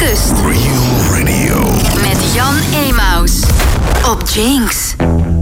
Kust. Real Radio. Met Jan Emaus. Op Jinx.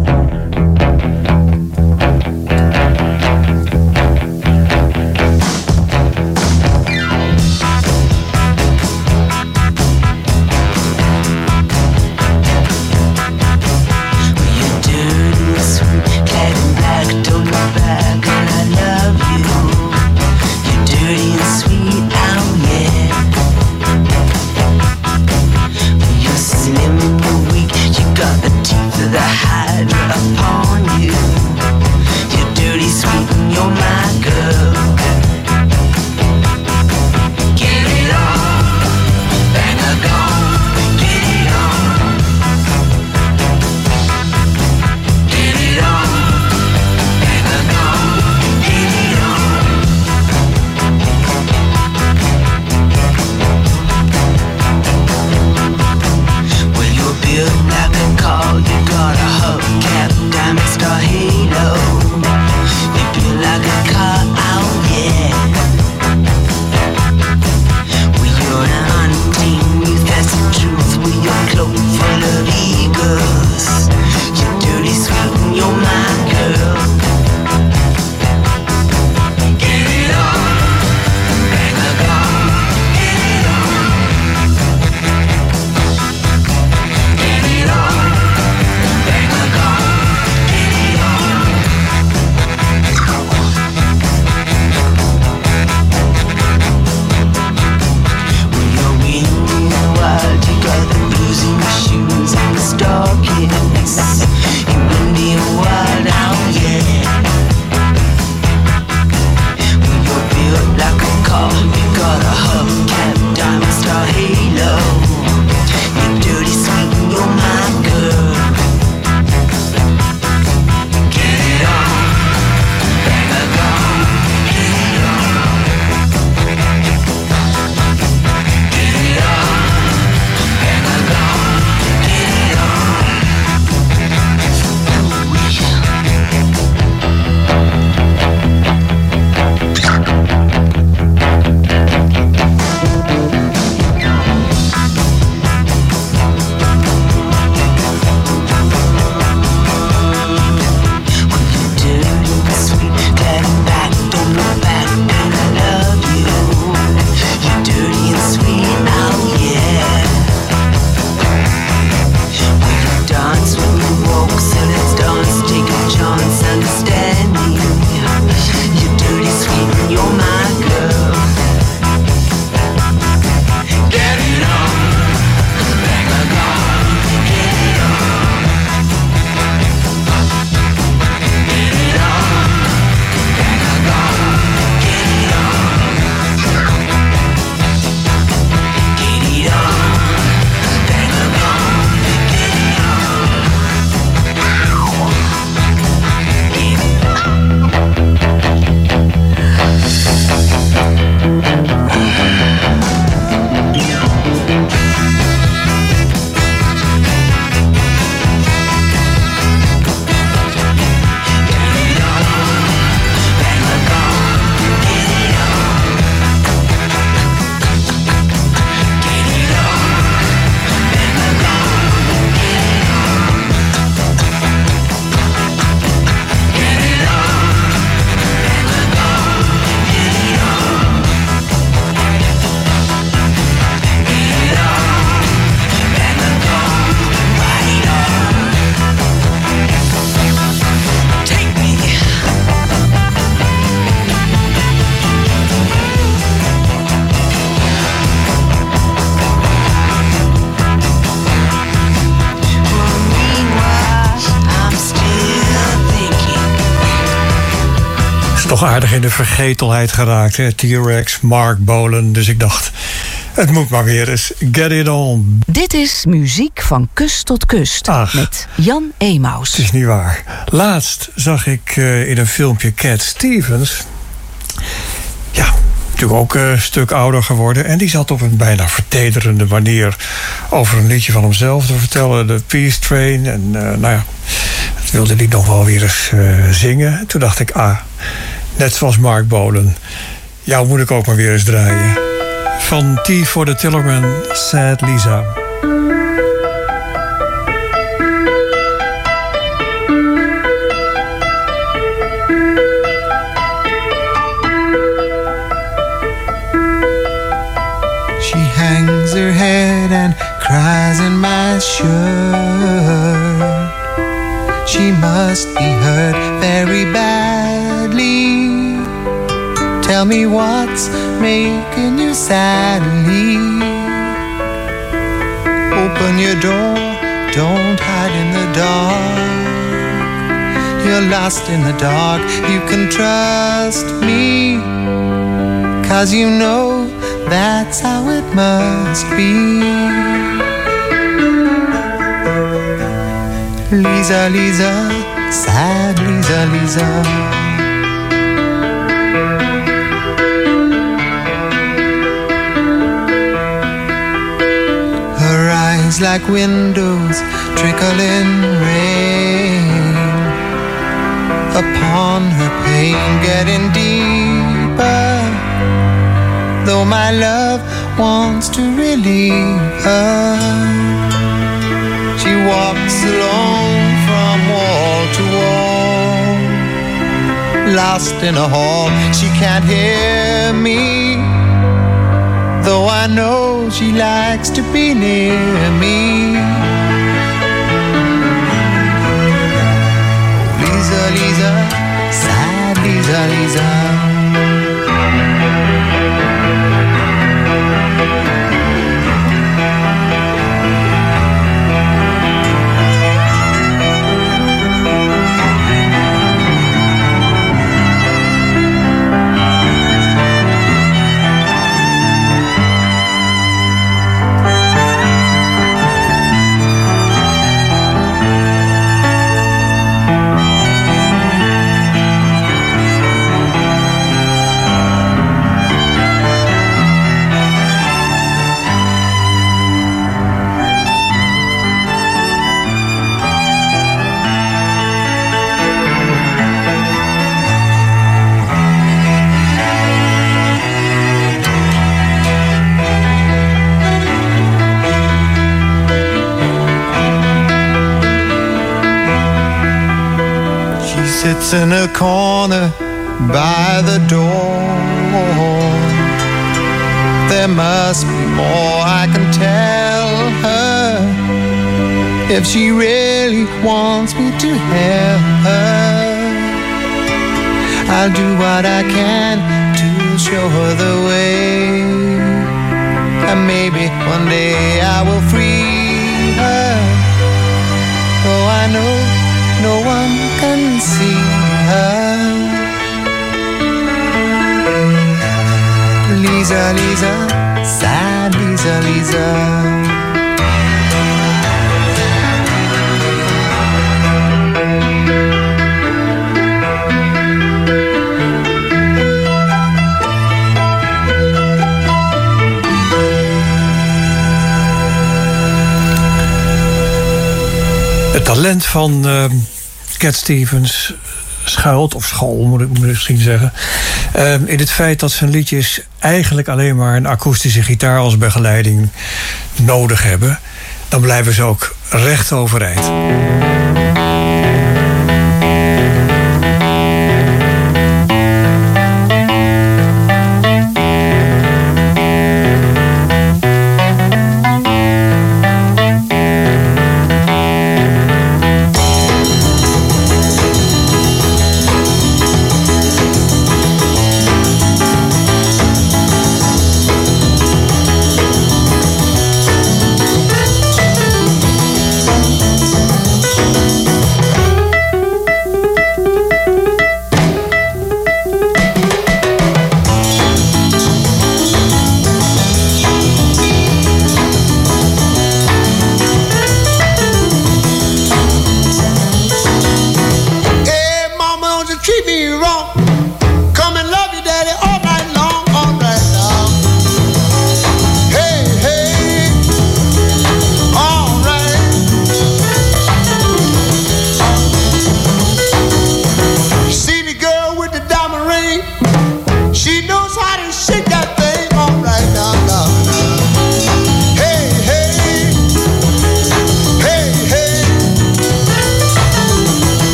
Toch aardig in de vergetelheid geraakt, hè? T-Rex, Mark Bolan. Dus ik dacht, het moet maar weer eens. Get it on. Dit is muziek van kust tot kust. Ach, met Jan Emaus. Het is niet waar. Laatst zag ik in een filmpje Cat Stevens. Ja, natuurlijk ook een stuk ouder geworden. En die zat op een bijna vertederende manier over een liedje van hemzelf te vertellen. De Peace Train. En nou ja, dat wilde hij nog wel weer eens zingen. Toen dacht ik, net zoals Mark Bolan, jou moet ik ook maar weer eens draaien. van T for the Tillerman, Sad Lisa. She hangs her head and cries in my shirt. She must be hurt very badly. Tell me what's making you sadly. Open your door, don't hide in the dark. You're lost in the dark, you can trust me, 'cause you know that's how it must be. Lisa, Lisa, sad Lisa, Lisa. Her eyes like windows trickling rain upon her pain, getting deeper. Though my love wants to relieve her, she walks alone from wall to wall, lost in a hall. She can't hear me, though I know she likes to be near me. Oh, Lisa, Lisa, sad Lisa, Lisa. Sits in a corner by the door. There must be more I can tell her, if she really wants me to help her. I'll do what I can to show her the way, and maybe one day I will free her. Oh, I know no one can see her. Lisa, Lisa, sad Lisa, Lisa. Het talent van Cat Stevens schuilt, of school moet ik misschien zeggen, in het feit dat zijn liedjes eigenlijk alleen maar een akoestische gitaar als begeleiding nodig hebben. Dan blijven ze ook recht overeind.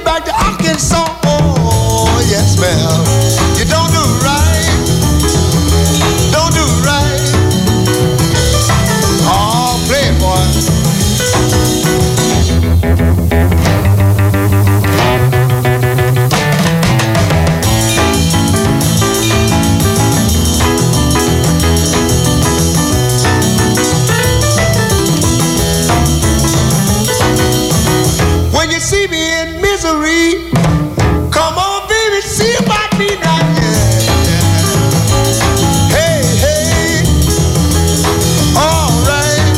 back to Arkansas. Oh, yes, ma'am. You don't do right. Don't do right. Oh, playboy. When you see me in misery, come on, baby, see about me now. Hey, hey, all right.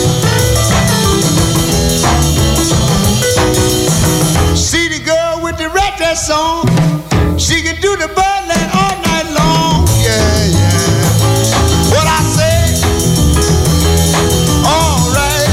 See the girl with the red dress on, she can do the Birdland all night long. Yeah, yeah. What I say? All right.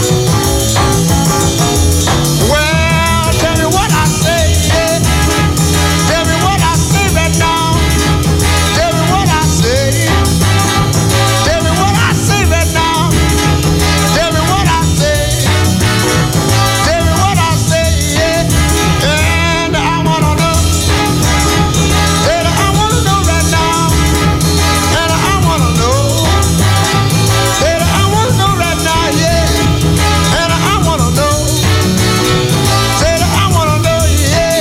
Well, tell me what I say, yeah. Tell me what I say right now. Tell me what I say. Tell me what I say right now. Tell me what I say. Tell me what I say, yeah. And I wanna know. And I wanna know right now. And I wanna know. And I wanna know right now, yeah. And I wanna know. Said I wanna know, yeah.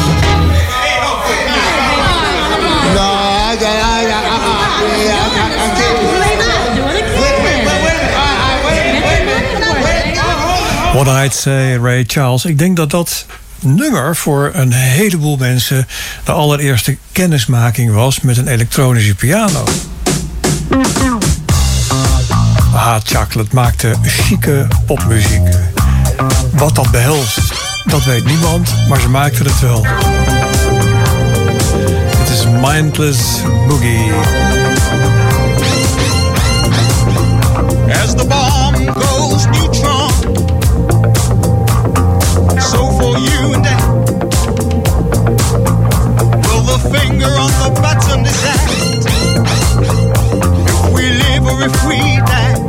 No, I can't. What I'd Say, Ray Charles. Ik denk dat dat nummer voor een heleboel mensen de allereerste kennismaking was met een elektronische piano. Hot Chocolate maakte chique popmuziek. Wat dat behelst, dat weet niemand, maar ze maakten het wel. Het is Mindless Boogie. As the bomb goes neutron, so for you and I, will the finger on the button decide if we live or if we die?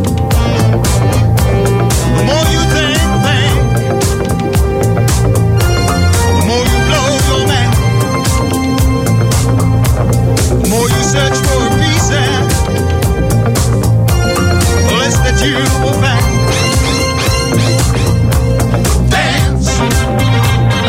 The more you think, the more you blow your mind, the more you search for a reason, the less that you will find. Dance.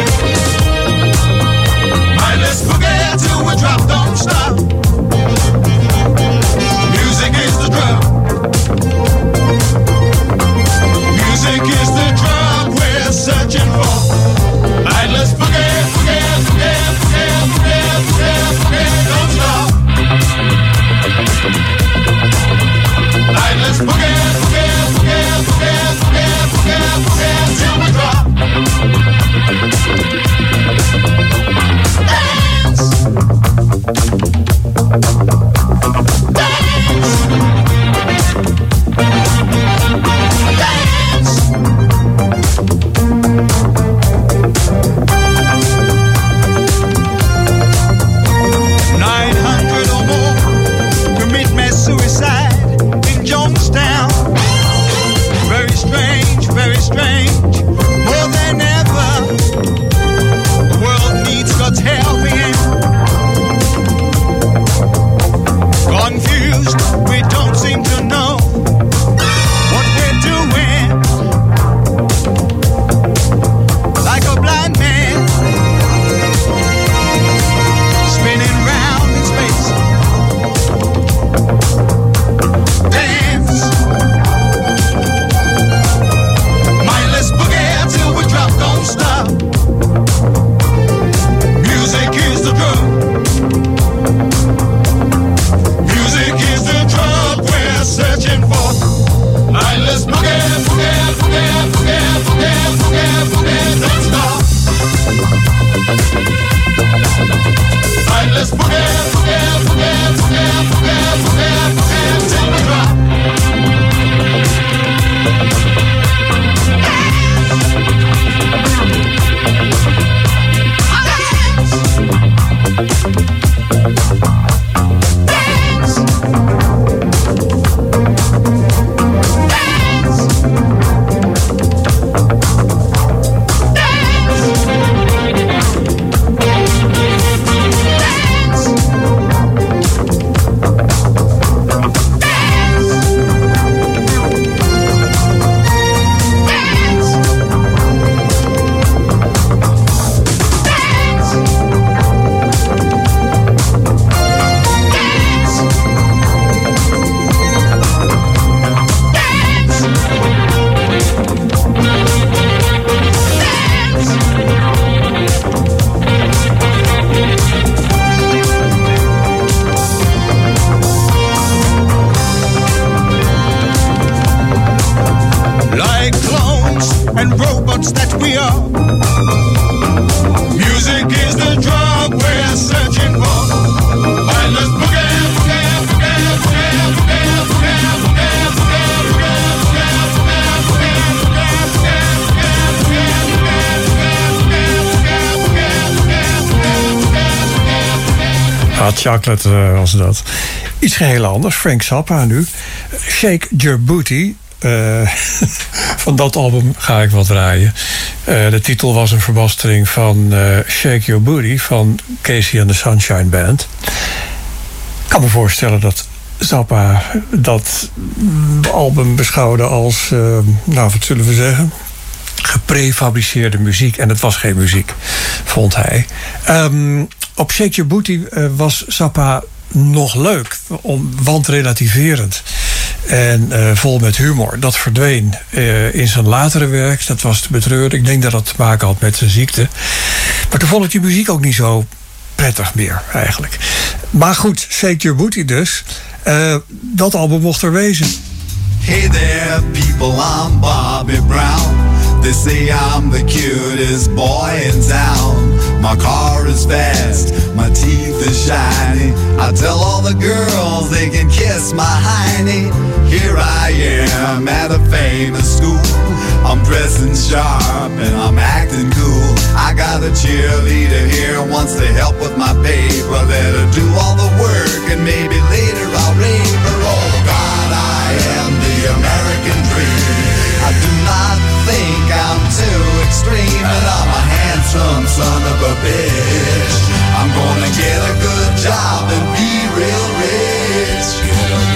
Hot Chocolate was dat. Iets geheel anders. Frank Zappa nu. Shake Your Booty. Van dat album ga ik wat draaien. De titel was een verbastering van Shake Your Booty van Casey and the Sunshine Band. Ik kan me voorstellen dat Zappa dat album beschouwde als, nou wat zullen we zeggen, geprefabriceerde muziek. En het was geen muziek, vond hij. Op Shake Your Booty was Zappa nog leuk, want relativerend. En vol met humor. Dat verdween in zijn latere werk. Dat was te betreuren. Ik denk dat dat te maken had met zijn ziekte. Maar toen vond ik die muziek ook niet zo prettig meer, eigenlijk. Maar goed, Shake Your Booty dus. Dat album mocht er wezen. Hey there, people, I'm Bobby Brown. They say I'm the cutest boy in town. My car is fast, my teeth are shiny. I tell all the girls they can kiss my hiney. Here I am at a famous school. I'm dressing sharp and I'm acting cool. I got a cheerleader here, wants to help with my paper. Let her do all the work and maybe later I'll rave her. Oh God, I am the American dream. I do not think I'm too extreme, and I'm a handsome son of a bitch. I'm gonna get a good job and be real rich. Get a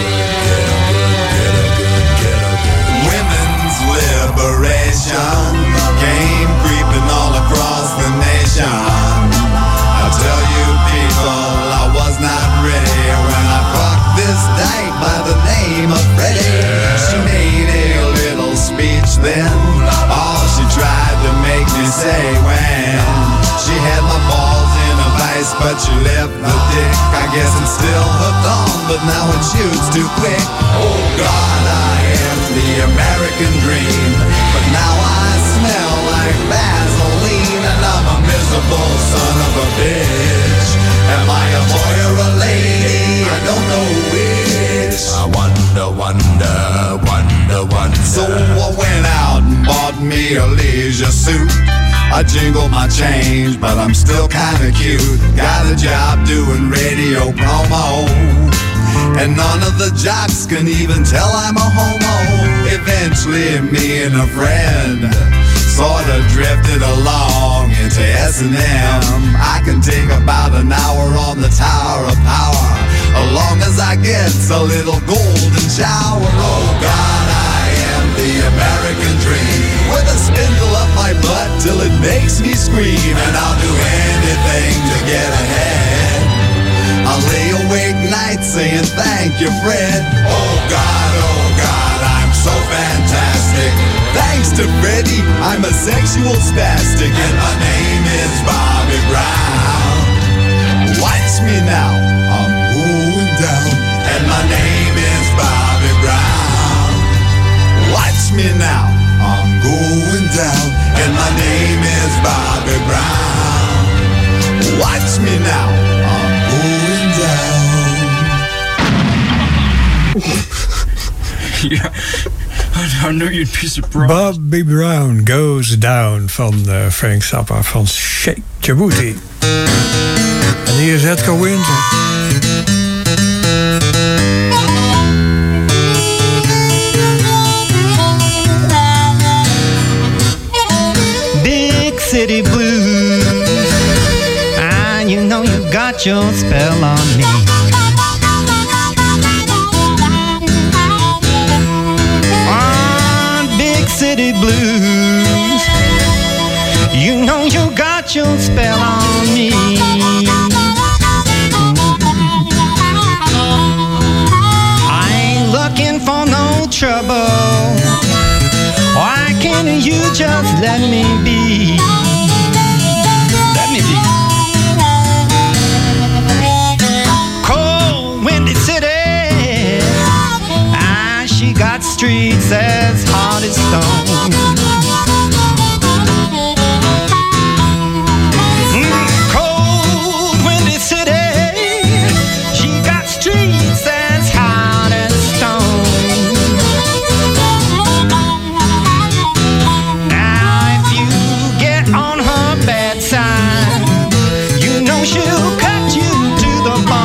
good. Women's liberation came creeping all across the nation. I tell you people, I was not ready when I fucked this dyke by the name of Freddie. She made a little speech then, all she tried to make me say when she had my balls in a vice, but she left the dick. I guess it's still hooked on, but now it shoots too quick. Oh God, I am the American dream, but now I smell like Vaseline, and I'm a miserable son of a bitch. Am I a boy or a lady? I don't know which. I wonder. So I went out and bought me a leisure suit. I jingled my change, but I'm still kinda cute. Got a job doing radio promo, and none of the jocks can even tell I'm a homo. Eventually me and a friend sorta drifted along into S&M. I can take about an hour on the Tower of Power, as long as I get a little golden shower. Oh God, I am the American dream, with a spindle up my butt till it makes me scream, and I'll do anything to get ahead. I'll lay awake nights saying thank you, Fred. Oh God, I'm so fantastic. Thanks to Freddie, I'm a sexual spastic, and my name is Bobby Brown. Watch me now, I'm going down, and my name is Bobby Brown. Watch me now, I'm going down, and my name is Bobby Brown. Watch me now, I'm going down. Ja, I know you'd be surprised. Bobby Brown Goes Down van Frank Zappa van Shake Your Booty. En hier is Edgar Winter. Big city blues, you know you got your spell on me. Big city blues, you know you got your spell on me. I ain't looking for no trouble. Why can't you just let me be? Let me be. Cold, windy city, she got streets as hard as stone. Cold, windy city, she got streets as hard as stone. Now if you get on her bad side, you know she'll cut you to the bone.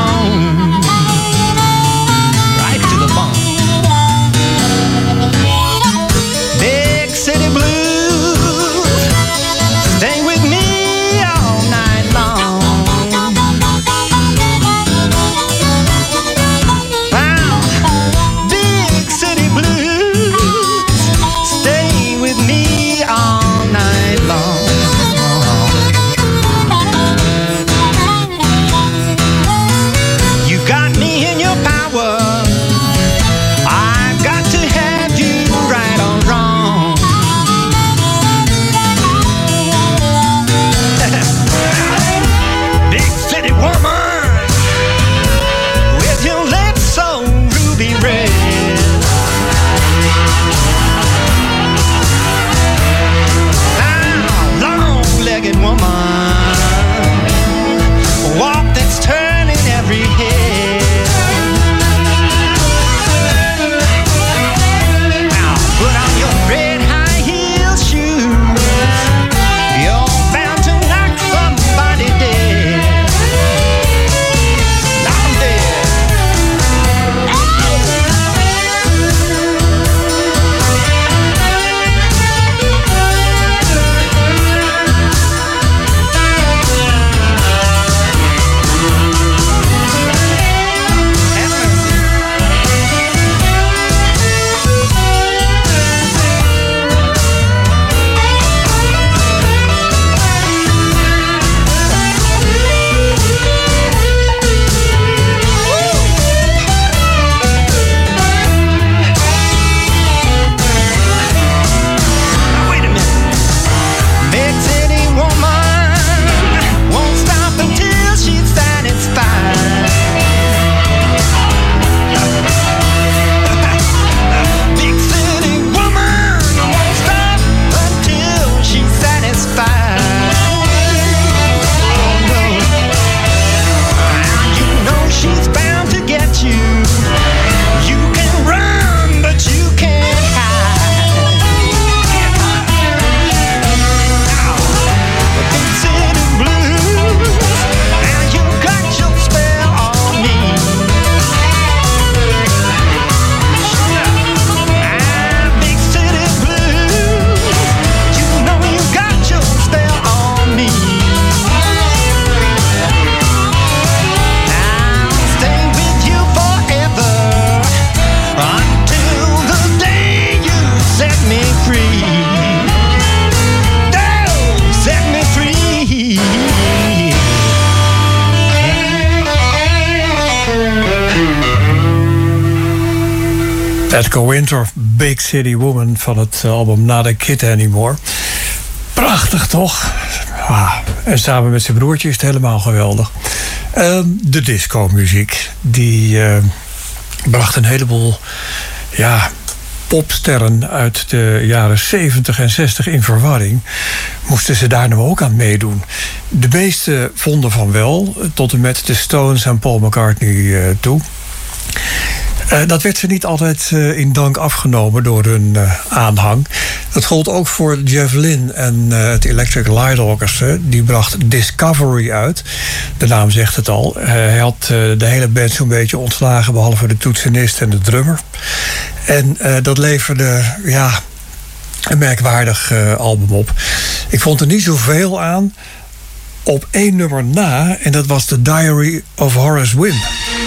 Edgar Winter, Big City Woman van het album Not a Kid Anymore. Prachtig toch? En samen met zijn broertje is het helemaal geweldig. De disco-muziek, die bracht een heleboel popsterren uit de jaren 70 en 60 in verwarring. Moesten ze daar nou ook aan meedoen? De meeste vonden van wel, tot en met de Stones en Paul McCartney toe. Dat werd ze niet altijd in dank afgenomen door hun aanhang. Dat gold ook voor Jeff Lynne en het Electric Light Orchestra. Die bracht Discovery uit. De naam zegt het al. Hij had de hele band zo'n beetje ontslagen, behalve de toetsenist en de drummer. En dat leverde een merkwaardig album op. Ik vond er niet zoveel aan. Op 1 nummer na, en dat was The Diary of Horace Wynn.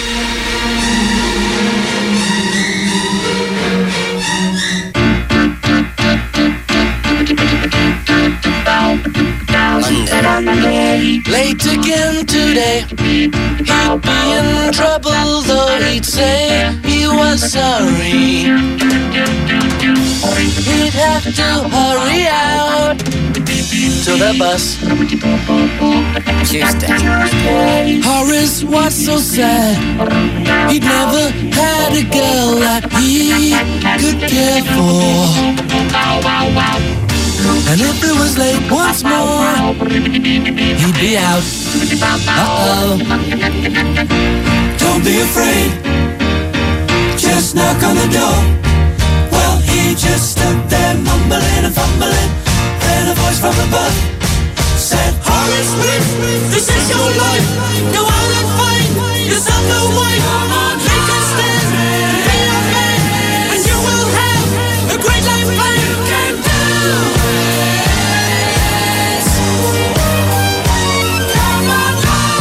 Late again today. He'd be in trouble, though he'd say he was sorry. He'd have to hurry out to the bus. Tuesday. Horace was so sad. He'd never had a girl that he could care for. And if it was late once more, he'd be out. Uh-oh. Don't be afraid, just knock on the door. Well, he just stood there mumbling and fumbling. Then a voice from above said, Horace Wynn, this is your life. Go out and find yourself a wife. Come on, make a stand, be a man, and you will have a great life plan. You can do it. Come on,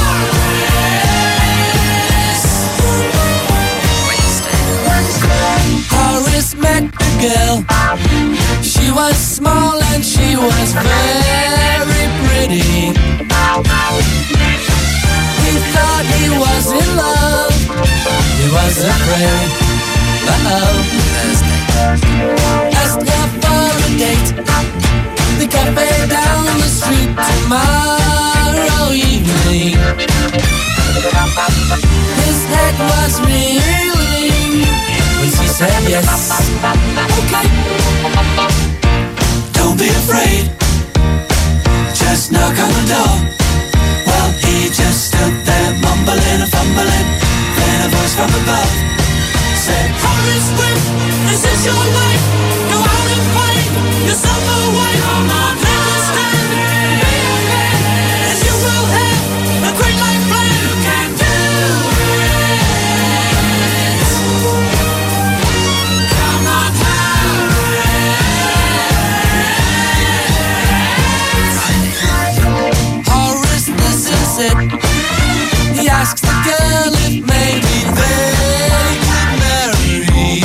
Horace met a girl. She was small and she was very pretty. He thought he was in love. He was afraid. Uh-oh. Asked her for a date. The cafe down the street tomorrow evening. His head was reeling when she said yes. Okay. Don't be afraid, just knock on the door. Well, he just stood there mumbling and fumbling. Then a voice from above said, Horace Wynn, this is your life. Go out and find yourself a wife. Come on, make a stand, be a man, and you will have a great life plan. You can do it. Come on, Horace, this is it. He asks the girl if maybe they could marry.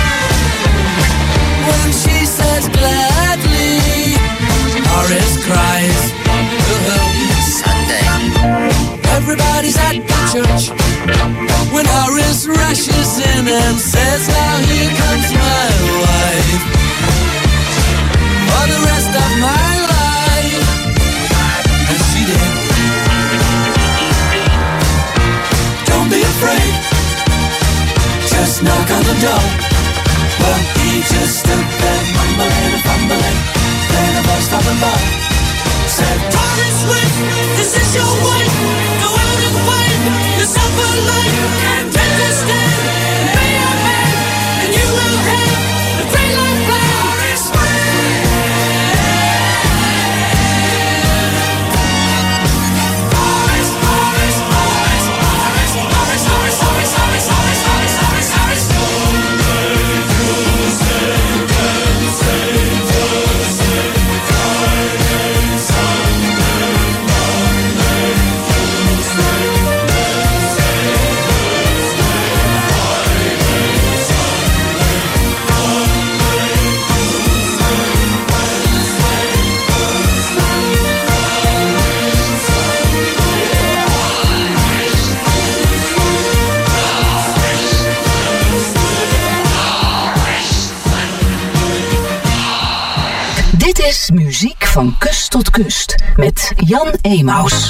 When she says gladly, Horace cries. Sunday. Everybody's at the church when Horace rushes in and says, now here comes my wife for the rest of my life. And she did. Don't be afraid, just knock on the door. Well, he just stood there mumbling and fumbling. Then a voice from above said, Horace Wynn, this is your wife. Go out and find yourself a life. You can take a stand, be a man, and you will have a great life plan. Horace Wynn. Horace, Horace, Horace, Horace, Horace, Horace, Horace, Horace, Horace, Horace, Horace, Horace. Van kust tot kust met Jan Emaus.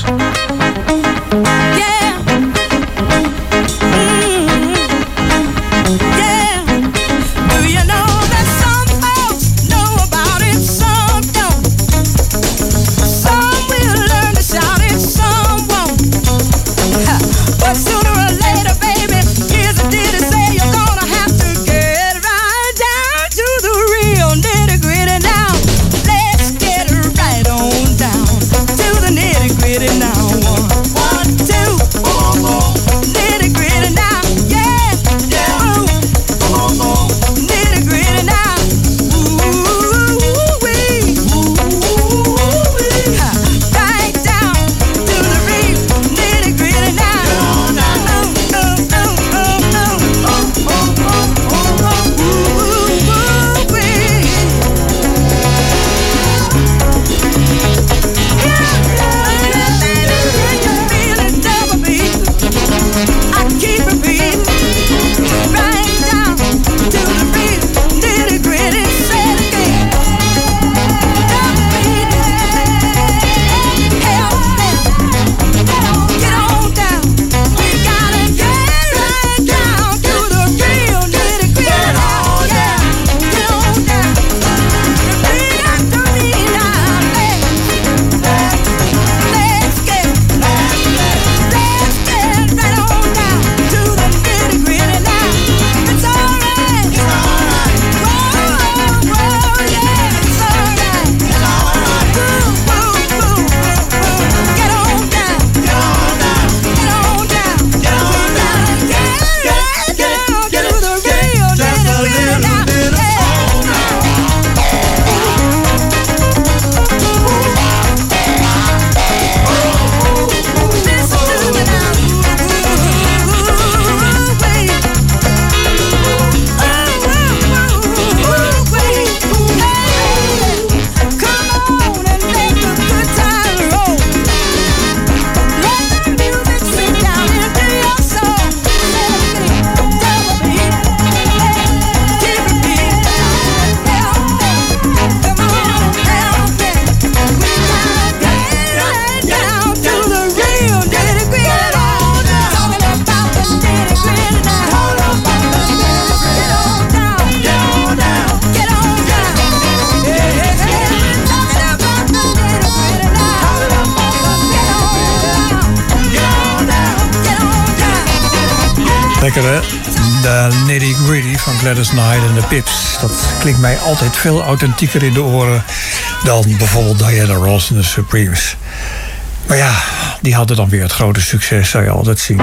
Lekker hè? De Nitty Gritty van Gladys Knight en de Pips. Dat klinkt mij altijd veel authentieker in de oren dan bijvoorbeeld Diana Ross en de Supremes. Maar ja, die hadden dan weer het grote succes, zou je altijd zien.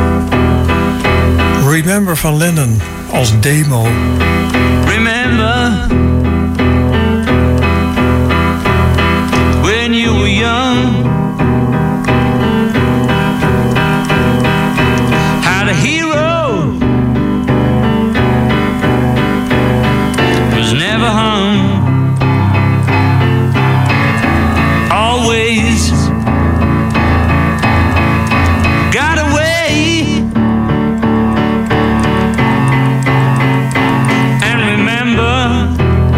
Remember van Lennon als demo. Remember when you were young, how the hero was never hung, always got away. And remember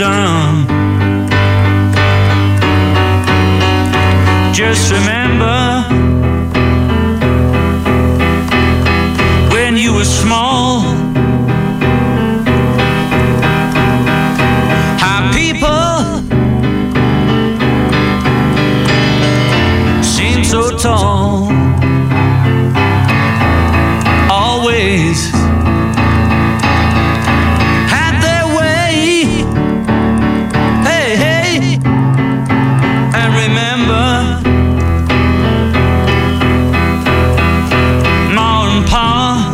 done. Just remember when you were small, how people seem so tall. Always had their way. Hey, hey, and remember Ma and Pa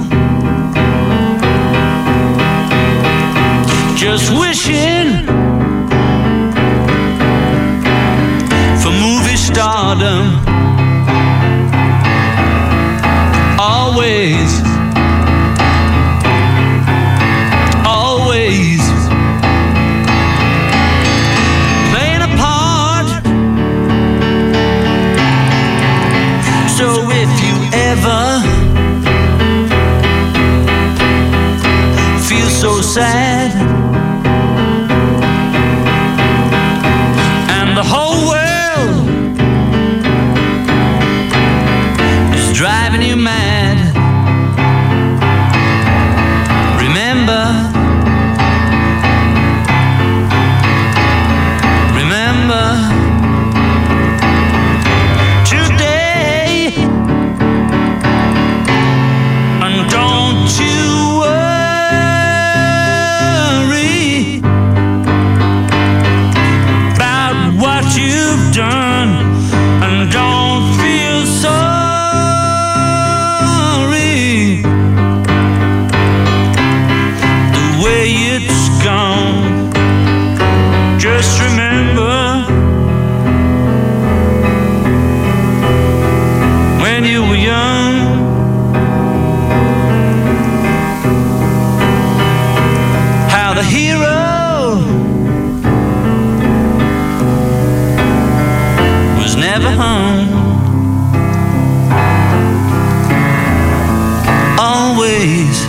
just wishing for movie stardom. Always, always playing a part. So if you ever feel so sad and the whole world is driving you mad, remember, today, and don't you worry about what you've done, and don't feel sorry the way it's gone. Just remember when you were young, how the hero was never hung. Always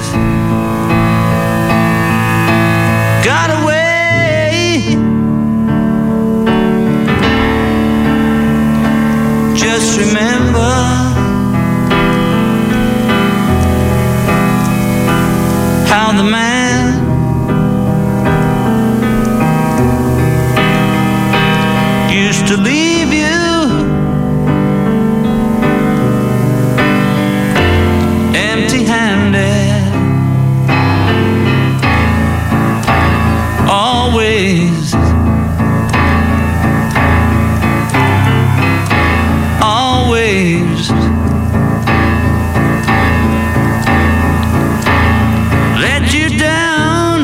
got away. Just remember how the man used to leave you empty-handed. Always, always let you down.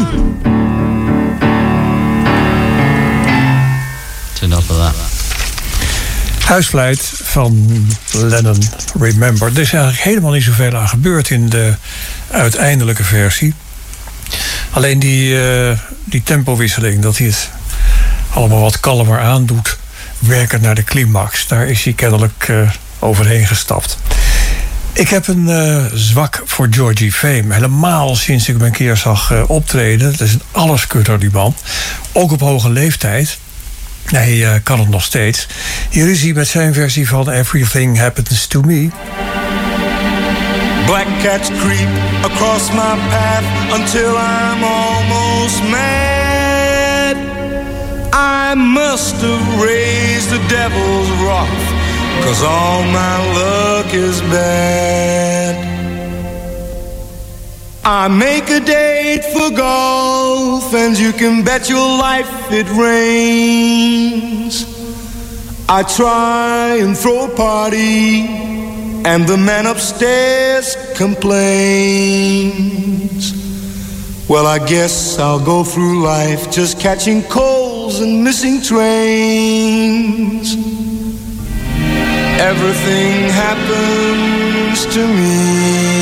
It's enough of that. Huisvleit van Lennon, Remember. Er is eigenlijk helemaal niet zoveel aan gebeurd in de uiteindelijke versie. Alleen die tempowisseling, dat hij het allemaal wat kalmer aandoet, werkend naar de climax. Daar is hij kennelijk overheen gestapt. Ik heb een zwak voor Georgie Fame. Helemaal sinds ik hem een keer zag optreden. Het is een alleskutter, die man. Ook op hoge leeftijd. Hij kan het nog steeds. Hier is hij met zijn versie van Everything Happens to Me. Black cats creep across my path until I'm almost mad. I must have raised the devil's wrath, 'cause all my luck is bad. I make a date for golf, and you can bet your life it rains. I try and throw a party, and the man upstairs complains. Well, I guess I'll go through life just catching colds and missing trains. Everything happens to me.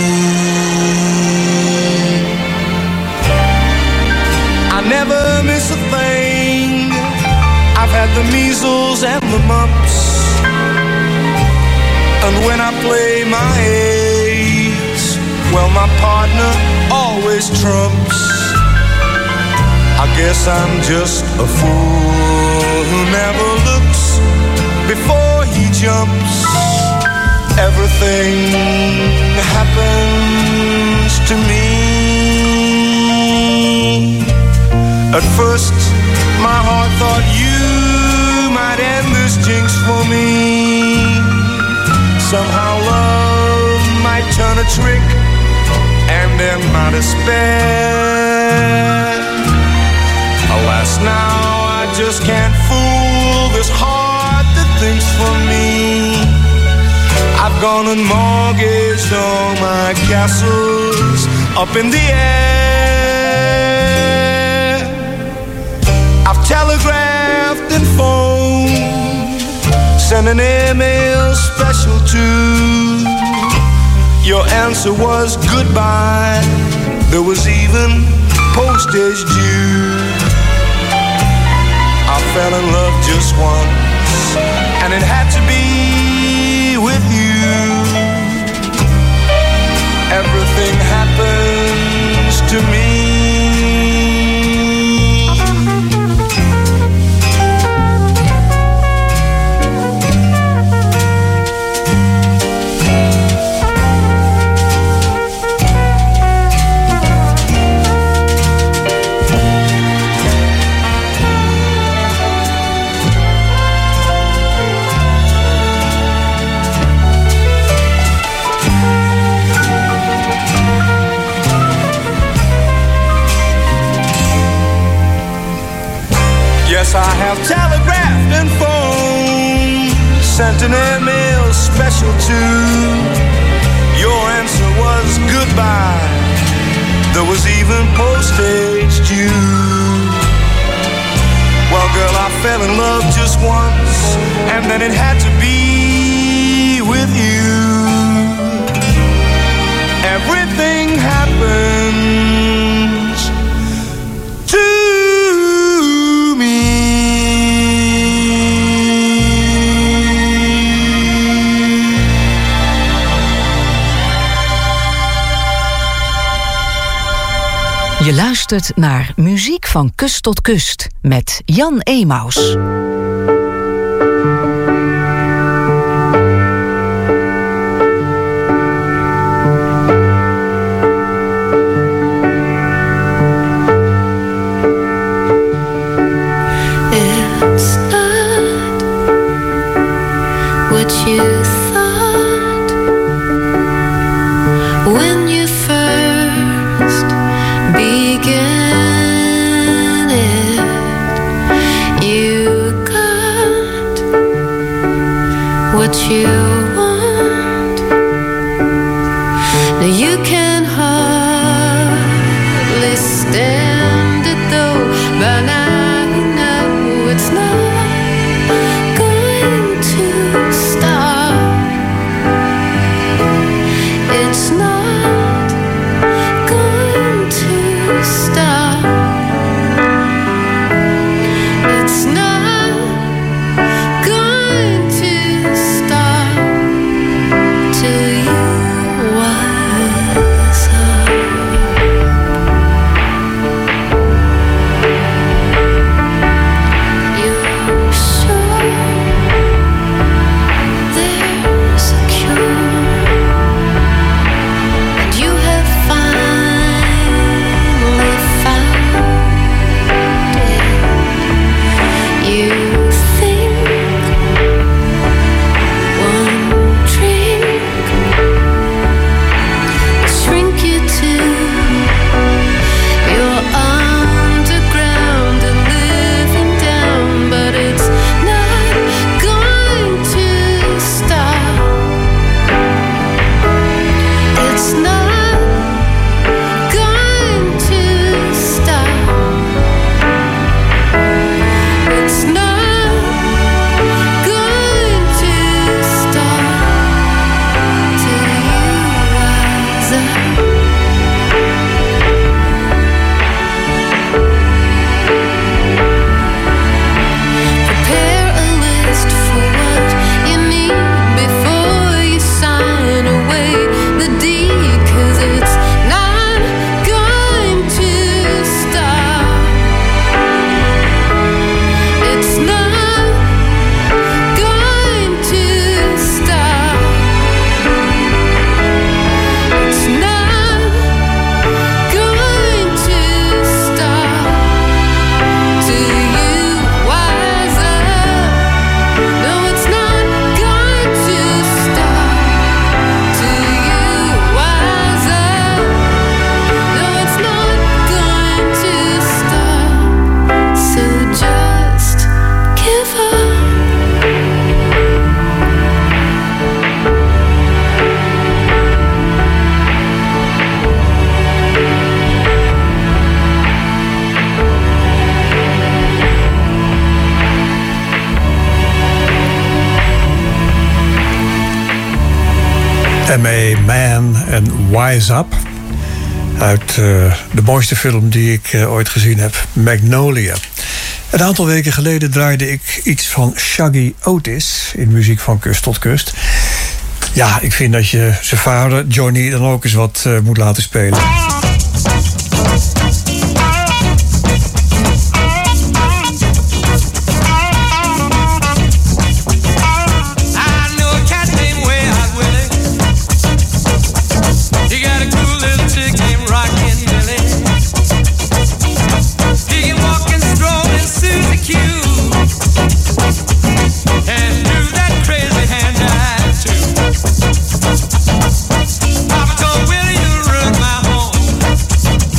I never miss a thing. I've had the measles and the mumps, and when I play my ace, well, my partner always trumps. I guess I'm just a fool who never looks before he jumps. Everything happens to me. At first, my heart thought you might end this jinx for me. Somehow love might turn a trick and end my despair. Alas, now I just can't fool this heart that thinks for me. I've gone and mortgaged all my castles up in the air. I've telegraphed and phoned, sent an email special too. Your answer was goodbye. There was even postage due. I fell in love just once, and it had to be with you. Everything happens to me. Yes, I have telegraphed and phoned, sent an email special too. Your answer was goodbye. There was even postage due. Well, girl, I fell in love just once, and then it had to be with you. Everything happens to me. Je luistert naar Muziek van Kust tot Kust met Jan Emaus. It's not what you thought when you first began it. You got what you want. Now you can hardly stand it though. By now you know it's not going to stop. It's not going to stop. It's not going to stop. Man en Wise Up. Uit de mooiste film die ik ooit gezien heb, Magnolia. Een aantal weken geleden draaide ik iets van Shaggy Otis in muziek van Kust tot Kust. Ja, ik vind dat je zijn vader, Johnny, dan ook eens wat moet laten spelen. Papa told Willie, you run my home.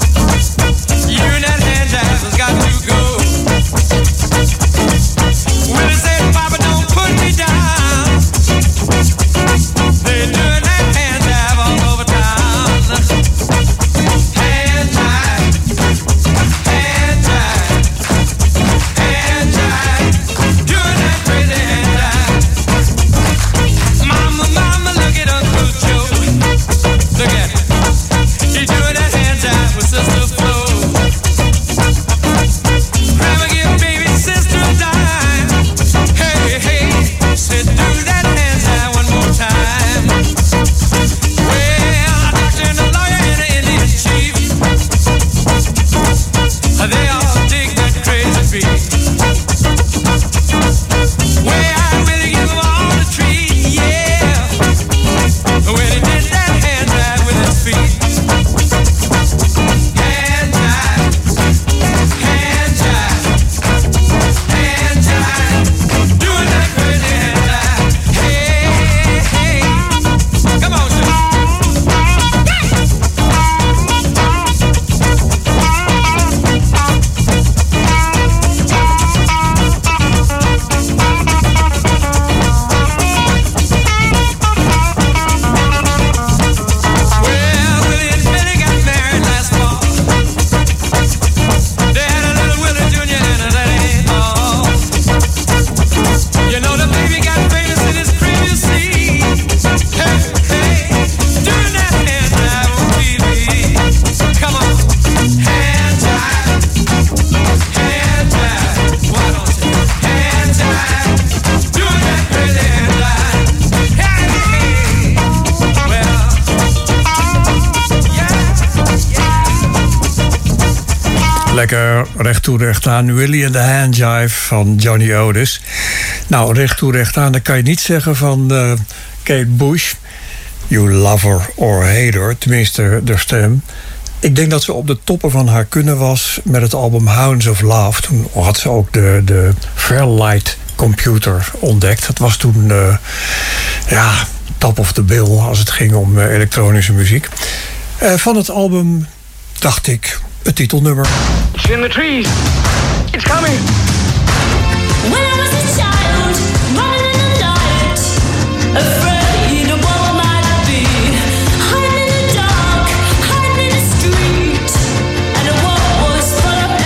Lekker recht toe recht aan. Willie and the Handjive van Johnny Otis. Nou, recht toe recht aan, dat kan je niet zeggen van Kate Bush. You love her or hate her. Tenminste, de stem. Ik denk dat ze op de toppen van haar kunnen was met het album Hounds of Love. Toen had ze ook de Fairlight computer ontdekt. Dat was toen top of the bill als het ging om elektronische muziek. Van het album dacht ik het titelnummer. It's in the trees. It's coming. When I was a child, running in the light, afraid of what might be, hiding in the dark, hiding in the street, and the world was full of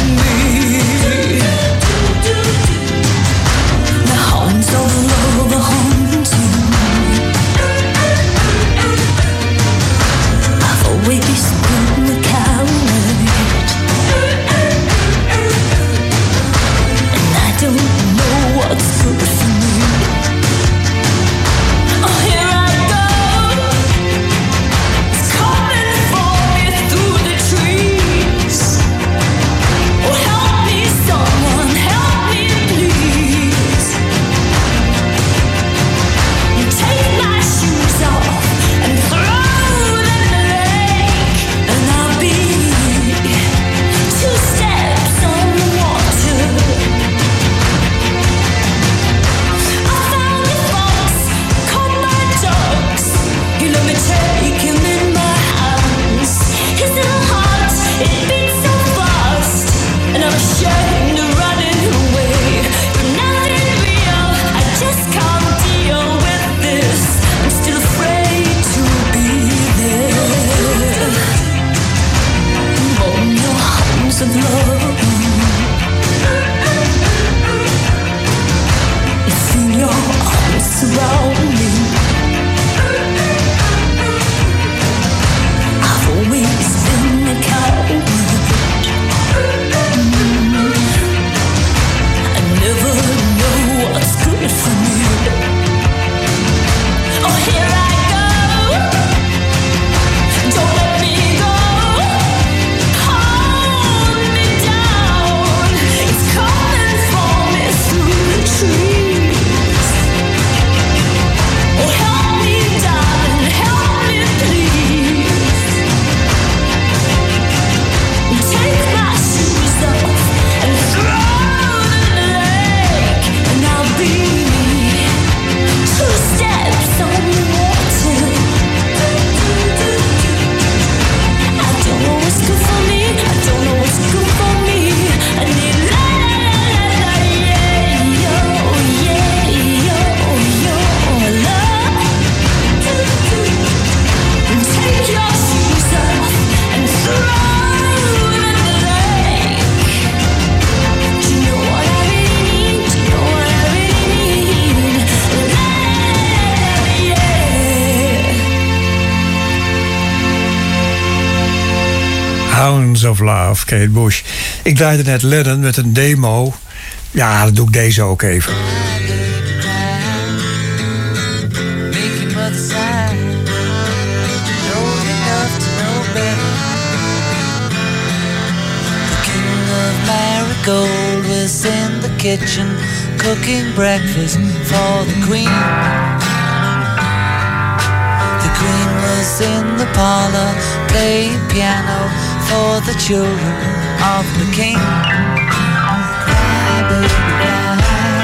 enemy. The hounds of love are haunting. I've always been the coward. Don't know what's good for me. Hounds of Love, Kate Bush. Ik draaide net Lennon met een demo. Ja, dat doe ik deze ook even. Gold was in the kitchen cooking breakfast for the Queen. The Queen was in the parlor playing piano for the children of the King. Cry, baby, cry,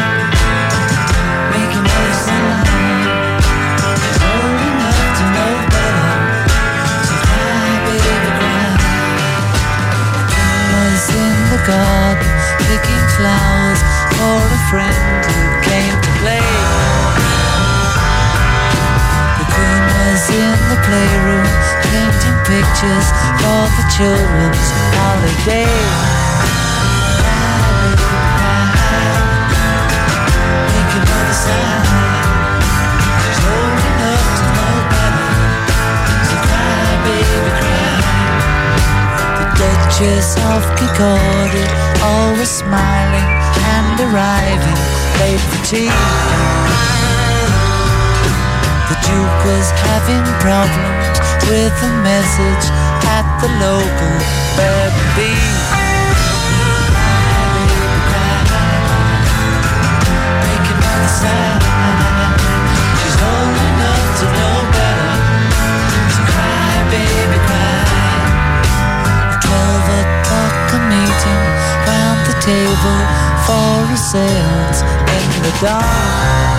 making no sound. Old enough to know better, so cry, baby, cry. The King was in the garden picking flowers for a friend who came to play. The Queen was in the playroom painting pictures for the children's holiday. Make another sound. She's old enough to know better, so cry, baby, cry. The Duchess of Kincardie, always smiling and arriving late for tea. The Duke was having problems with a message at the local B&B. Make another sound. She's old enough to know better, so cry, baby, cry. 12 o'clock a meeting round the table for a seance in the dark.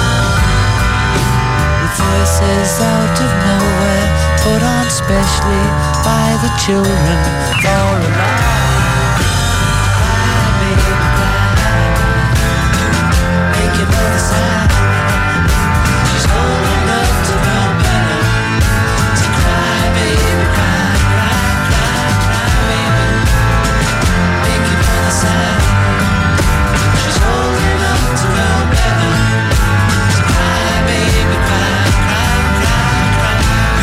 With voices out of nowhere put on specially by the children for a laugh. Cry, baby, cry. Make another sound. She's old enough to know better, so cry, baby, cry, cry, cry, cry, baby. Make another sound. She's old enough to know better, so cry, baby, cry, cry, cry, cry.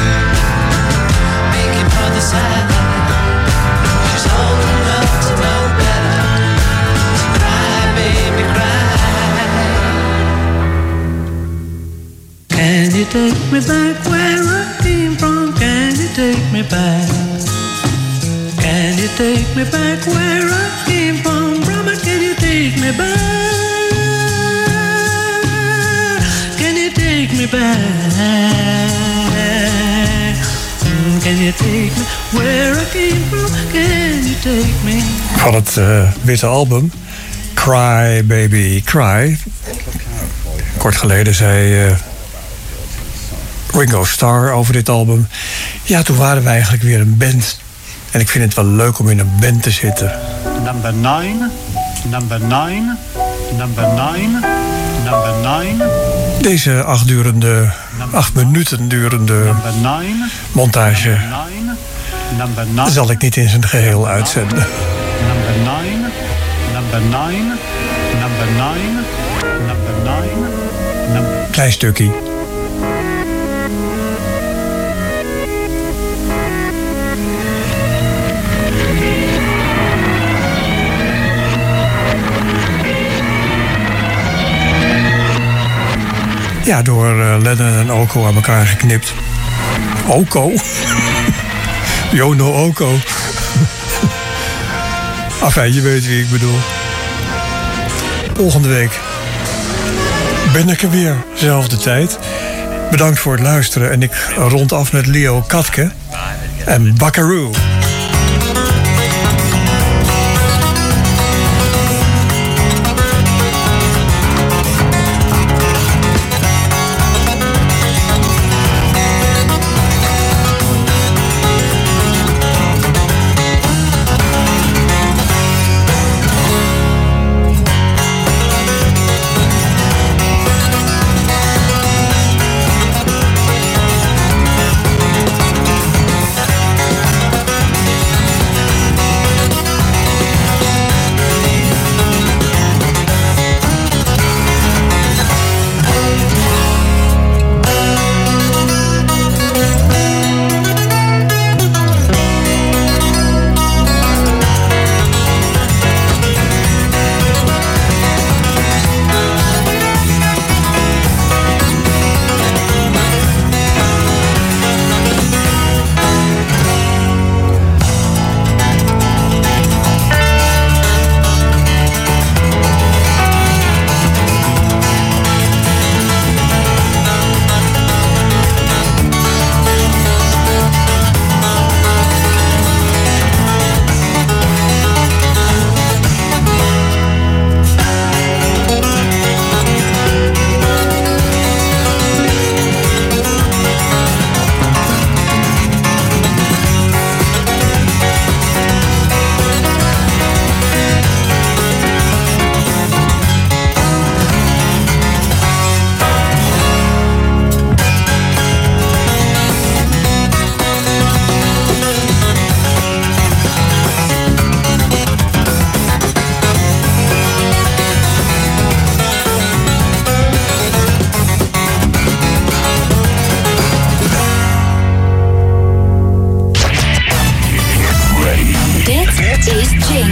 Make another sound. She's old enough to know better, so cry, baby, cry. Can you take me back where I came from? Can you take me back? Can you take me back where I came from? Brother, can you take me back? Can you take me back? Can you take me where I came from? Can you take me? Van het witte album Cry Baby Cry. Kort geleden zei Ringo Starr over dit album: ja, toen waren we eigenlijk weer een band. En ik vind het wel leuk om in een band te zitten. Number 9, number 9, number 9, number 9. Deze 8 minuten durende montage zal ik niet in zijn geheel uitzenden. Number 9, number 9, number 9, number 9. Klein stukje. Ja, door Lennon en Oko aan elkaar geknipt. Oko? Jono Oko. Enfin, je weet wie ik bedoel. Volgende week ben ik er weer, zelfde tijd. Bedankt voor het luisteren en ik rond af met Leo Katke en Buckaroo.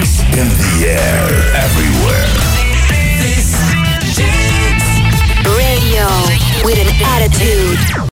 Jinx. In the air, everywhere. This Jinx Radio with an attitude.